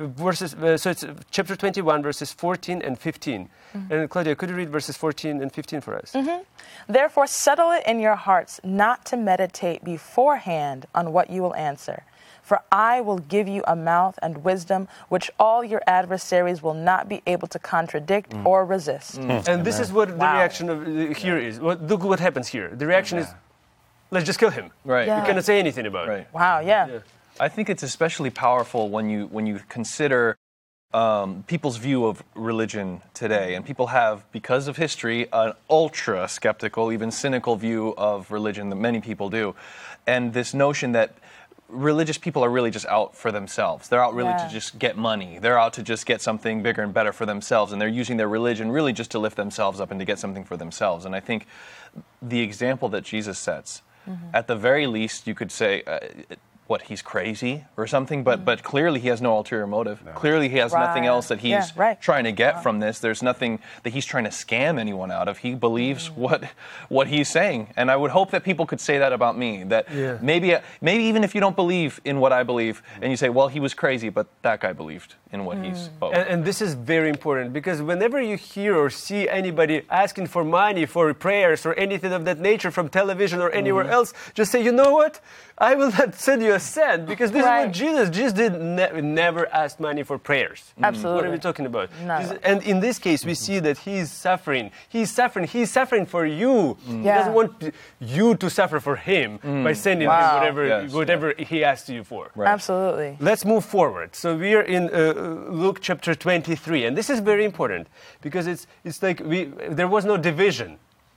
So it's chapter 21, verses 14 and 15. And Claudia, could you read verses 14 and 15 for us? Therefore, settle it in your hearts not to meditate beforehand on what you will answer. For I will give you a mouth and wisdom which all your adversaries will not be able to contradict or resist. And this is what the reaction of here is. Look what happens here. The reaction is, let's just kill him. Right. Yeah. We cannot say anything about it. Right. Wow, yeah. I think it's especially powerful when you consider people's view of religion today. And people have, because of history, an ultra skeptical, even cynical view of religion that many people do. And this notion that religious people are really just out for themselves. They're out really to just get money. They're out to just get something bigger and better for themselves. And they're using their religion really just to lift themselves up and to get something for themselves. And I think the example that Jesus sets, at the very least, you could say, he's crazy or something, but clearly he has no ulterior motive. No. Clearly he has nothing else that he's trying to get from this. There's nothing that he's trying to scam anyone out of. He believes what he's saying. And I would hope that people could say that about me, that maybe even if you don't believe in what I believe, and you say, well, he was crazy, but that guy believed in what he spoke. And this is very important, because whenever you hear or see anybody asking for money for prayers or anything of that nature from television or anywhere else, just say, you know what? I will not send you a cent, because this is what Jesus did never ask money for prayers. Absolutely. What are we talking about? No. And in this case, we see that he's suffering. He's suffering for you. He doesn't want you to suffer for him by sending him whatever he asked you for. Right. Absolutely. Let's move forward. So we are in Luke chapter 23, and this is very important, because it's like there was no division.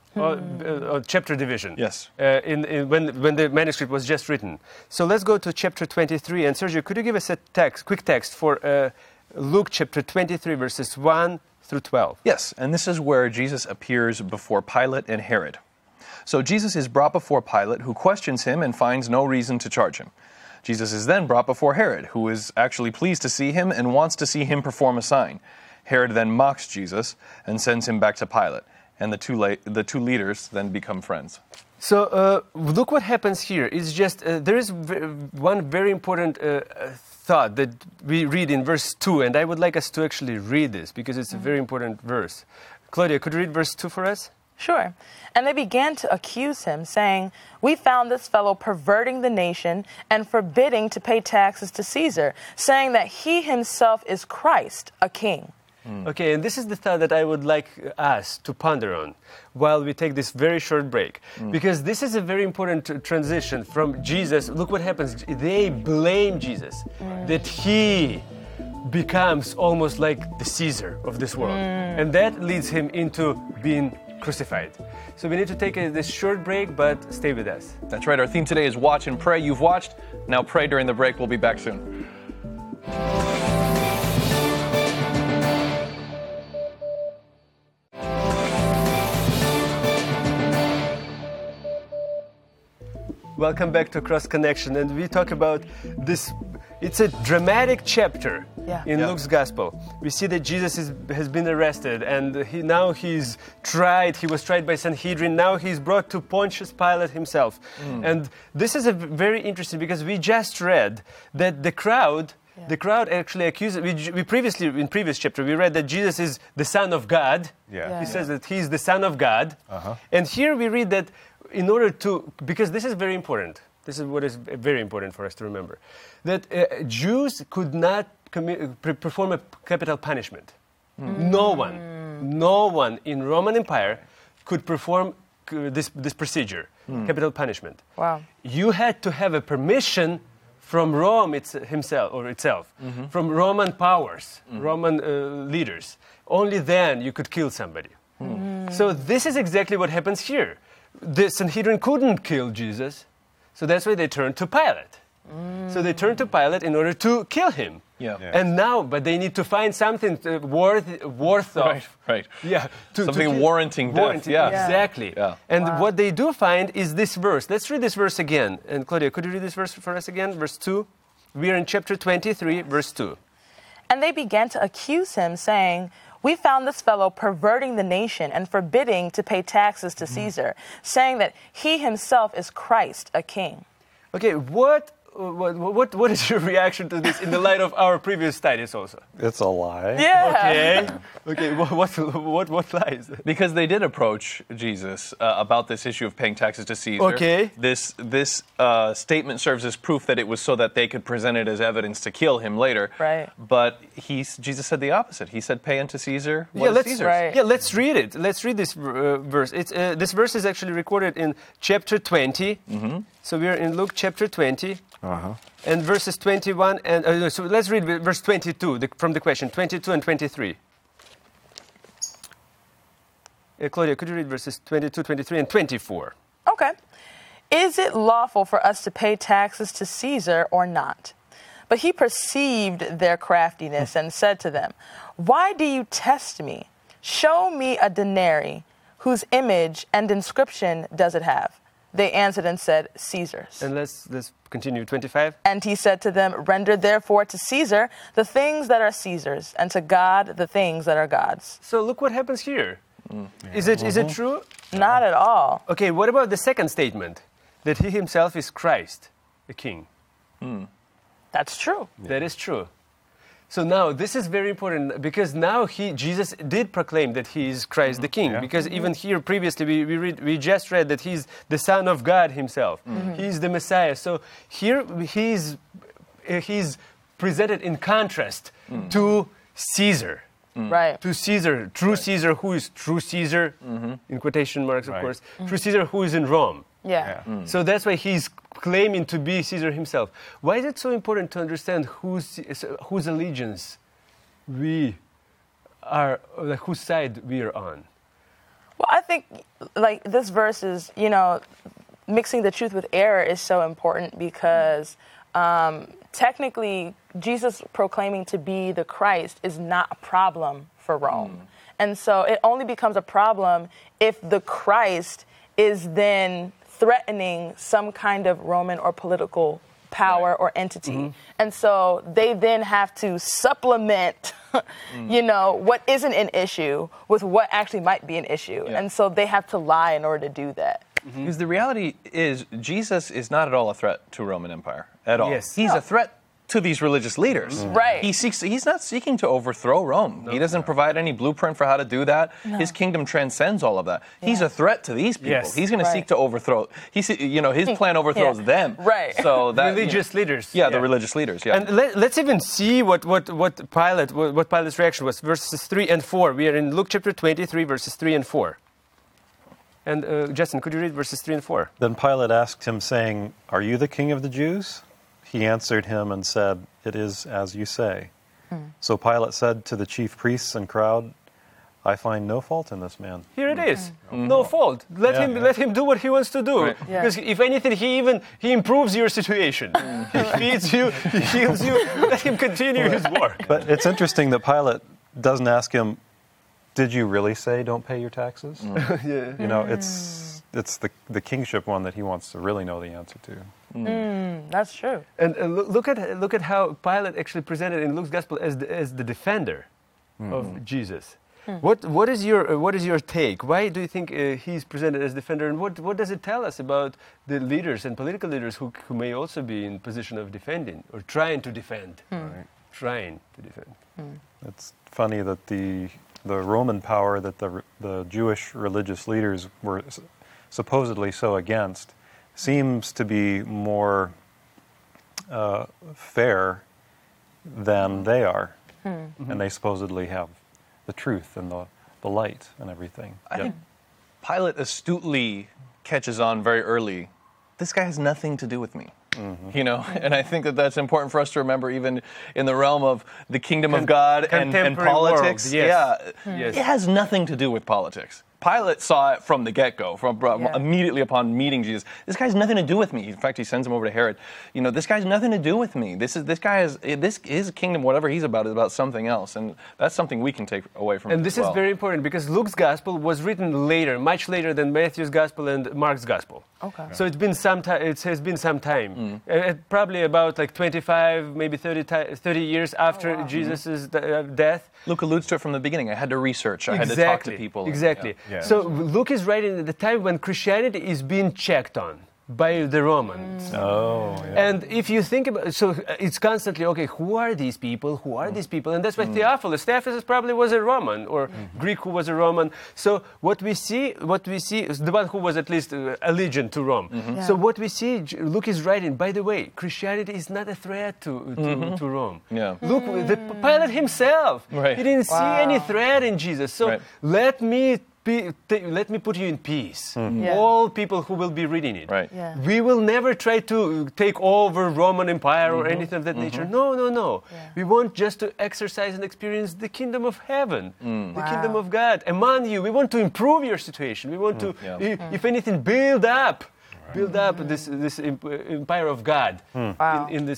Chapter division. Yes. When the manuscript was just written. So let's go to chapter 23. And Sergio, could you give us a quick text for Luke chapter 23, verses 1 through 12? Yes, and this is where Jesus appears before Pilate and Herod. So Jesus is brought before Pilate, who questions him and finds no reason to charge him. Jesus is then brought before Herod, who is actually pleased to see him and wants to see him perform a sign. Herod then mocks Jesus and sends him back to Pilate. And the two leaders then become friends. So look what happens here. It's just there is one very important thought that we read in verse 2, and I would like us to actually read this, because it's a very important verse. Claudia, could you read verse 2 for us? Sure. And they began to accuse him, saying, "We found this fellow perverting the nation and forbidding to pay taxes to Caesar, saying that he himself is Christ, a king." Okay, and this is the thought that I would like us to ponder on while we take this very short break. Because this is a very important transition from Jesus. Look what happens. They blame Jesus, that he becomes almost like the Caesar of this world. And that leads him into being crucified. So we need to take this short break, but stay with us. That's right. Our theme today is Watch and Pray. You've watched. Now pray during the break. We'll be back soon. Welcome back to Cross Connection, and we talk about this. It's a dramatic chapter in Luke's Gospel. We see that Jesus has been arrested, and he was tried by Sanhedrin. Now he's brought to Pontius Pilate himself. And this is a very interesting, because we just read that the crowd actually accuses. We previously, in previous chapter, we read that Jesus is the Son of God. He says that he's the Son of God. And here we read that because this is very important. This is what is very important for us to remember, that Jews could not perform a capital punishment. No one in Roman Empire could perform this procedure, capital punishment. Wow. You had to have a permission from Rome itself, from Roman powers, Roman leaders. Only then you could kill somebody. So this is exactly what happens here. The Sanhedrin couldn't kill Jesus, so that's why they turned to Pilate. So they turned to Pilate in order to kill him. And now, but they need to find something worth of. Right. Yeah. Something warranting death. Exactly. Yeah. And what they do find is this verse. Let's read this verse again. And Claudia, could you read this verse for us again? Verse 2. We are in chapter 23, verse 2. And they began to accuse him, saying, "We found this fellow perverting the nation and forbidding to pay taxes to Caesar, saying that he himself is Christ, a king." Okay, what is your reaction to this in the light of our previous studies also? It's a lie. Yeah. Okay, what lies? Because they did approach Jesus about this issue of paying taxes to Caesar. Okay. This statement serves as proof that it was so that they could present it as evidence to kill him later. Right. But Jesus said the opposite. He said, "Pay unto Caesar what Yeah, is let's Caesar's." Right. yeah, let's read it. Let's read this verse. This verse is actually recorded in chapter 20. So we're in Luke chapter 20. And verses 21 and so let's read verse 22 from the question 22 and 23. Claudia, could you read verses 22, 23, and 24? Okay. "Is it lawful for us to pay taxes to Caesar or not?" But he perceived their craftiness and said to them, "Why do you test me? Show me a denarius. Whose image and inscription does it have?" They answered and said, "Caesar's." And let's continue 25. And he said to them, "Render therefore to Caesar the things that are Caesar's, and to God the things that are God's." So look what happens here. Is it true? Not at all. Okay, what about the second statement? That he himself is Christ, the king. That's true. That is true. So now this is very important because now Jesus did proclaim that he is Christ the King. Because even here previously we just read that he's the Son of God himself. He's the Messiah. So here he's presented in contrast to Caesar. Right. To Caesar, true Caesar, who is true Caesar, in quotation marks, of course. True Caesar, who is in Rome. Yeah. So that's why he's claiming to be Caesar himself. Why is it so important to understand whose allegiance we are, like whose side we are on? Well, I think like this verse is, mixing the truth with error is so important because technically Jesus proclaiming to be the Christ is not a problem for Rome. And so it only becomes a problem if the Christ is then threatening some kind of Roman or political power or entity. And so they then have to supplement, what isn't an issue with what actually might be an issue. And so they have to lie in order to do that. Because the reality is, Jesus is not at all a threat to Roman Empire at all. Yes. He's a threat to these religious leaders. Right. He's not seeking to overthrow Rome. He doesn't provide any blueprint for how to do that. His kingdom transcends all of that. He's a threat to these people. Yes. He's going to seek to overthrow. His plan overthrows them. Right. So that Religious leaders. Yeah, the religious leaders. Yeah. And let's even see what Pilate's reaction was. Verses 3 and 4. We are in Luke chapter 23, verses 3 and 4. And Justin, could you read verses 3 and 4? Then Pilate asked him, saying, "Are you the king of the Jews?" He answered him and said, "It is as you say." So Pilate said to the chief priests and crowd, "I find no fault in this man." Here it is. No fault. Let him do what he wants to do. Right. Yeah. Because if anything, he improves your situation. He feeds you, he heals you. Let him continue his work. But it's interesting that Pilate doesn't ask him, "Did you really say don't pay your taxes?" It's the kingship one that he wants to really know the answer to. That's true. And look at how Pilate actually presented in Luke's gospel as the defender of Jesus. What is your take? Why do you think he's presented as defender, and what does it tell us about the leaders and political leaders who may also be in position of defending or trying to defend? Trying to defend. It's funny that the Roman power that the Jewish religious leaders were supposedly so against seems to be more fair than they are. And they supposedly have the truth and the light and everything. I think Pilate astutely catches on very early. This guy has nothing to do with me. And I think that's important for us to remember, even in the realm of the kingdom of God and politics. World, yes. It has nothing to do with politics. Pilate saw it from the get-go, immediately upon meeting Jesus. This guy has nothing to do with me. In fact, he sends him over to Herod. This guy has nothing to do with me. This his kingdom, whatever he's about, is about something else, and that's something we can take away from. And this is very important because Luke's gospel was written later, much later than Matthew's gospel and Mark's gospel. Okay. So it's been some time. It has been some time Probably about like 25, maybe 30 years after Jesus' death. Luke alludes to it from the beginning. I had to research. I had to talk to people. Exactly. Yeah. So Luke is writing at the time when Christianity is being checked on by the Romans. Oh, yeah. And if you think about so it's constantly, okay, who are these people? Who are these people? And that's why Theophilus probably was a Roman or Greek who was a Roman. So what we see is the one who was at least allegiant to Rome. So what we see, Luke is writing, by the way, Christianity is not a threat to Rome. Yeah. Look, the Pilate himself, Right. he didn't see any threat in Jesus. So Right. let me put you in peace. Yeah. All people who will be reading it. Right. Yeah. We will never try to take over Roman Empire or anything of that nature. No. Yeah. We want just to exercise and experience the kingdom of heaven, the Wow. kingdom of God among you. We want to improve your situation. We want to, if anything, build up this empire of God Wow. in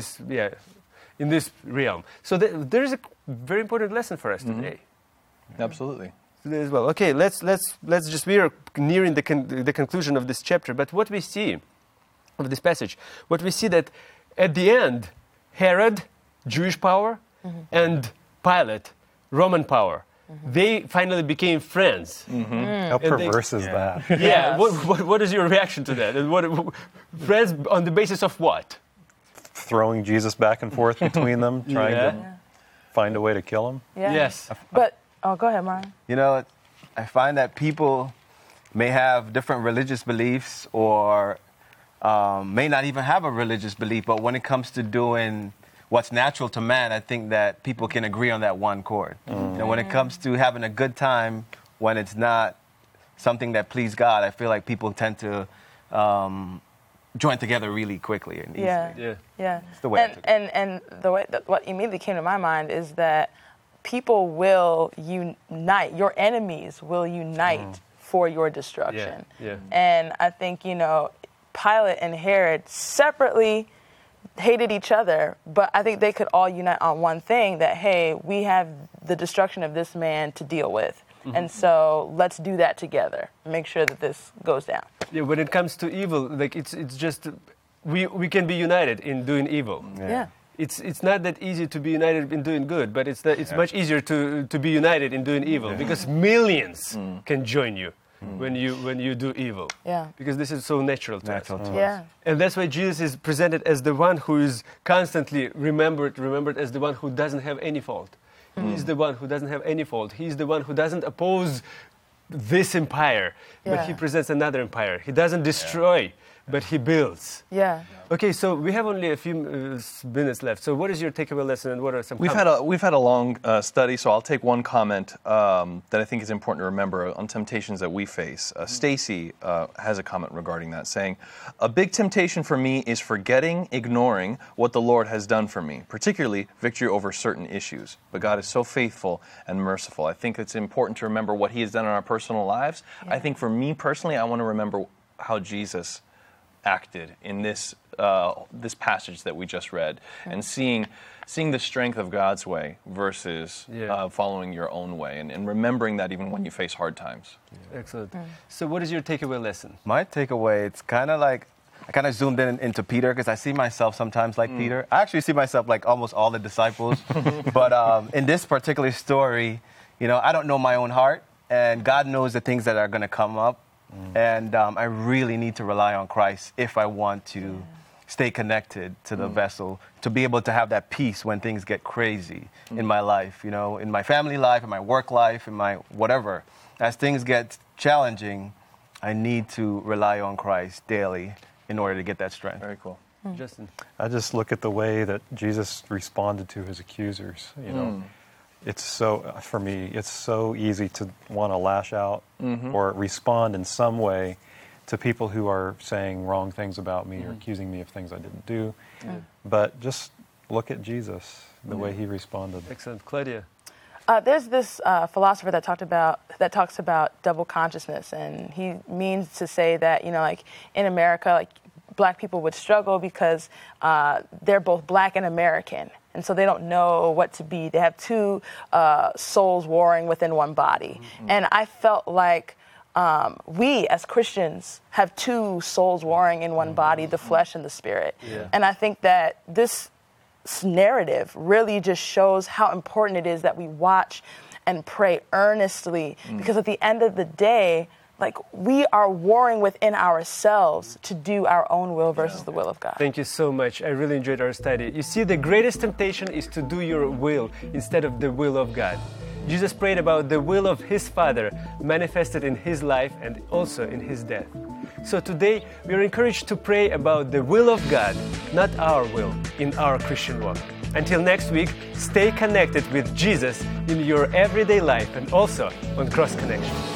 this realm. So there is a very important lesson for us today. Absolutely. Today as well. Okay, let's just, we are nearing the conclusion of this chapter, but what we see of this passage, what we see that at the end, Herod, Jewish power, and Pilate, Roman power, they finally became friends. How perverse is that? Yeah. What is your reaction to that? And friends on the basis of what? Throwing Jesus back and forth between them, trying to find a way to kill him? Yeah. Yes. But, go ahead, Marian. You know, I find that people may have different religious beliefs or may not even have a religious belief, but when it comes to doing what's natural to man, I think that people can agree on that one chord. You know, when it comes to having a good time, when it's not something that pleases God, I feel like people tend to join together really quickly and easily. Yeah. Yeah. It's the way I took it. And the way that what immediately came to my mind is that people will unite. Your enemies will unite for your destruction. Yeah. And I think, Pilate and Herod separately hated each other, but I think they could all unite on one thing, that, hey, we have the destruction of this man to deal with. And so let's do that together. Make sure that this goes down. Yeah, when it comes to evil, like it's just we can be united in doing evil. Yeah. It's not that easy to be united in doing good, but it's much easier to be united in doing evil because millions can join you when you do evil. Yeah. Because this is so natural to us. Yeah. And that's why Jesus is presented as the one who is constantly remembered as the one who doesn't have any fault. He's the one who doesn't have any fault. He's the one who doesn't oppose this empire, but he presents another empire. He doesn't destroy, but he builds. Yeah. Okay, so we have only a few minutes left. So what is your takeaway lesson, and what are some We've had a long study, so I'll take one comment that I think is important to remember on temptations that we face. Stacy has a comment regarding that, saying, "A big temptation for me is ignoring what the Lord has done for me, particularly victory over certain issues. But God is so faithful and merciful. I think it's important to remember what He has done in our personal lives. I think for me personally, I want to remember how Jesus acted in this passage that we just read, and seeing the strength of God's way versus following your own way, and remembering that even when you face hard times." Excellent. So what is your takeaway lesson? My takeaway, it's kind of like, I kind of zoomed into Peter because I see myself sometimes like Peter. I actually see myself like almost all the disciples. But in this particular story, I don't know my own heart, and God knows the things that are going to come up. And I really need to rely on Christ if I want to stay connected to the vessel, to be able to have that peace when things get crazy in my life, in my family life, in my work life, in my whatever. As things get challenging, I need to rely on Christ daily in order to get that strength. Very cool. Justin. I just look at the way that Jesus responded to his accusers. It's for me, it's so easy to want to lash out or respond in some way to people who are saying wrong things about me or accusing me of things I didn't do. But just look at Jesus, the way he responded. Excellent. Claudia. There's this philosopher that talks about double consciousness, and he means to say that like in America, Black people would struggle because they're both Black and American, and so they don't know what to be. They have two souls warring within one body, and I felt like we as Christians have two souls warring in one body, the flesh and the spirit. Yeah. And I think that this narrative really just shows how important it is that we watch and pray earnestly, because at the end of the day, like, we are warring within ourselves to do our own will versus the will of God. Thank you so much. I really enjoyed our study. You see, the greatest temptation is to do your will instead of the will of God. Jesus prayed about the will of his Father manifested in his life and also in his death. So today, we are encouraged to pray about the will of God, not our will, in our Christian walk. Until next week, stay connected with Jesus in your everyday life and also on Cross Connection.